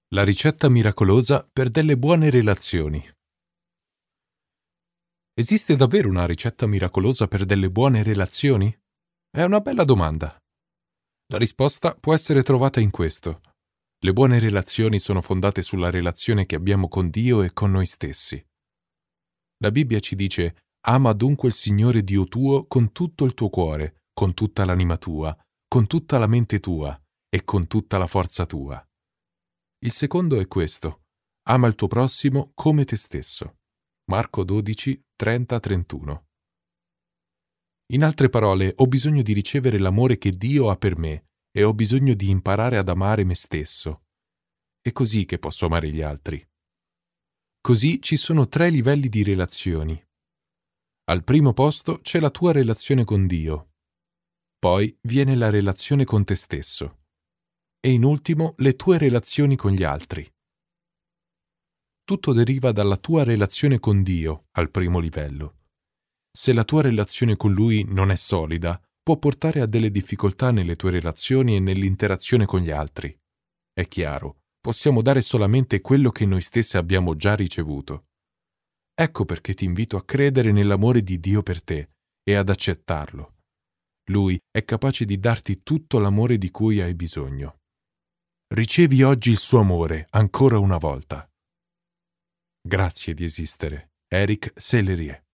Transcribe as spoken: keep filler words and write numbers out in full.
La ricetta miracolosa per delle buone relazioni. Esiste davvero una ricetta miracolosa per delle buone relazioni? È una bella domanda. La risposta può essere trovata in questo. Le buone relazioni sono fondate sulla relazione che abbiamo con Dio e con noi stessi. La Bibbia ci dice: ama dunque il Signore Dio tuo con tutto il tuo cuore, con tutta l'anima tua, con tutta la mente tua e con tutta la forza tua. Il secondo è questo: ama il tuo prossimo come te stesso. Marco dodici, trenta trentuno. In altre parole, ho bisogno di ricevere l'amore che Dio ha per me e ho bisogno di imparare ad amare me stesso. È così che posso amare gli altri. Così ci sono tre livelli di relazioni. Al primo posto c'è la tua relazione con Dio. Poi viene la relazione con te stesso. E in ultimo le tue relazioni con gli altri. Tutto deriva dalla tua relazione con Dio al primo livello. Se la tua relazione con Lui non è solida, può portare a delle difficoltà nelle tue relazioni e nell'interazione con gli altri. È chiaro, possiamo dare solamente quello che noi stessi abbiamo già ricevuto. Ecco perché ti invito a credere nell'amore di Dio per te e ad accettarlo. Lui è capace di darti tutto l'amore di cui hai bisogno. Ricevi oggi il suo amore ancora una volta. Grazie di esistere. Eric Sellerie.